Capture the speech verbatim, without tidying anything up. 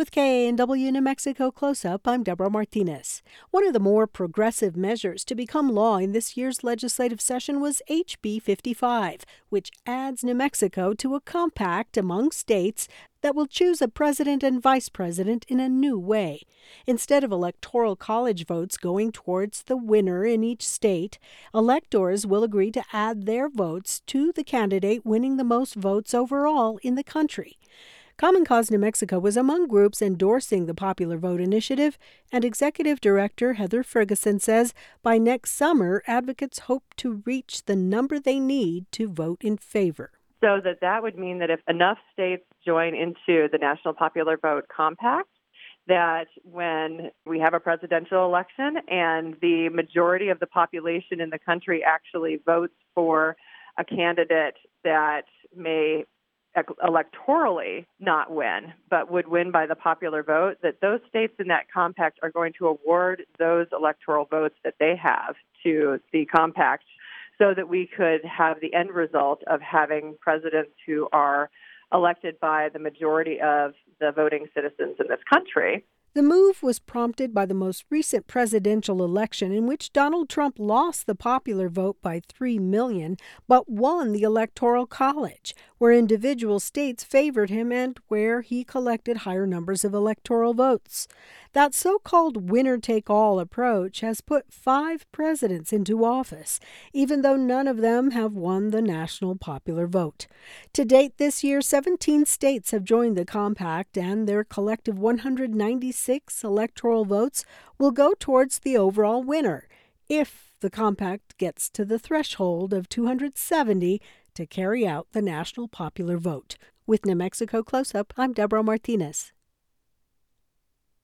With K A N W New Mexico Close-Up, I'm Deborah Martinez. One of the more progressive measures to become law in this year's legislative session was H B fifty-five, which adds New Mexico to a compact among states that will choose a president and vice president in a new way. Instead of electoral college votes going towards the winner in each state, electors will agree to add their votes to the candidate winning the most votes overall in the country. Common Cause New Mexico was among groups endorsing the popular vote initiative, and Executive Director Heather Ferguson says by next summer, advocates hope to reach the number they need to vote in favor. So that that would mean that if enough states join into the National Popular Vote Compact, that when we have a presidential election and the majority of the population in the country actually votes for a candidate that may electorally not win, but would win by the popular vote, that those states in that compact are going to award those electoral votes that they have to the compact so that we could have the end result of having presidents who are elected by the majority of the voting citizens in this country. The move was prompted by the most recent presidential election in which Donald Trump lost the popular vote by three million, but won the Electoral College, where individual states favored him and where he collected higher numbers of electoral votes. That so-called winner-take-all approach has put five presidents into office, even though none of them have won the national popular vote. To date this year, seventeen states have joined the compact, and their collective one hundred ninety-six electoral votes will go towards the overall winner, if the compact gets to the threshold of two hundred seventy to carry out the national popular vote. With New Mexico Close-Up, I'm Deborah Martinez.